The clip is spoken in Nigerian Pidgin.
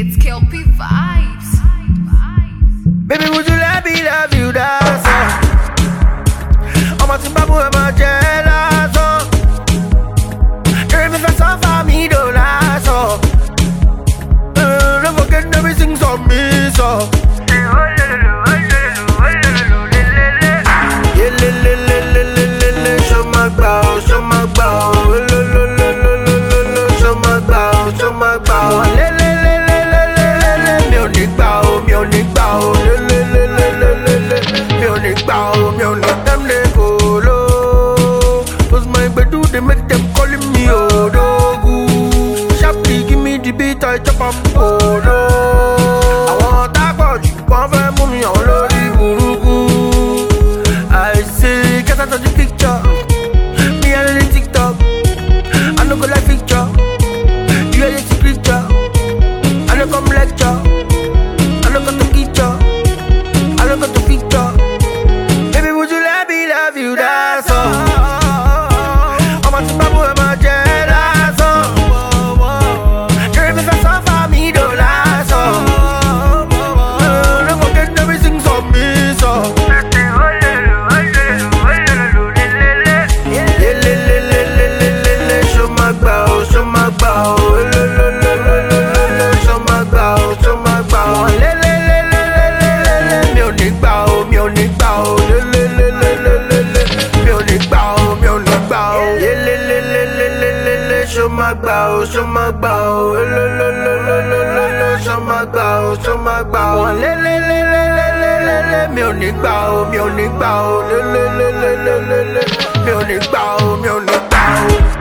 It's Kelpie Vibes. Baby, would you let me love you? That's all. I'm a Zimbabwe, I'm a jealous. If it's a for me, don't last. Don't forget everything's on me, so. Show my bow, show my bow. Show my bow, show my bow. Mi ò ní gbà o, mi ò ní gbà o. Mi ò ní gbà o, mi ò ní dem dey go low. 'Cause my gbedu dey make them calling me Odogu. Sharply give me the beat, I chop am polo. Àwọn tágbọ̀jù wọ́n fẹ́ mú mi àwọn lórí burúkú. I say get out of the picture. Me I dey TikTok. I no go like picture. You are the creature. I no come lecture. I no got to feature. I no got to feature. Baby, would you let me love you? That's all. I'm a Zimbabwe, I'm a jealous. Girl, if it's a for me, don't last. Don't forget everything's on me, so. Show my bow, show my bow. Show my bow, show my bow. Mi ò ní gbà o, mi ò ní gbà o. Mi ò ní gbà o, mi ò ní gbà o. Show my bow, show my bow. Show my bow, show my bow. Mi ò ní gbà o, mi ò ní gbà o. Mi ò ní gbà o, mi ò ní gbà o.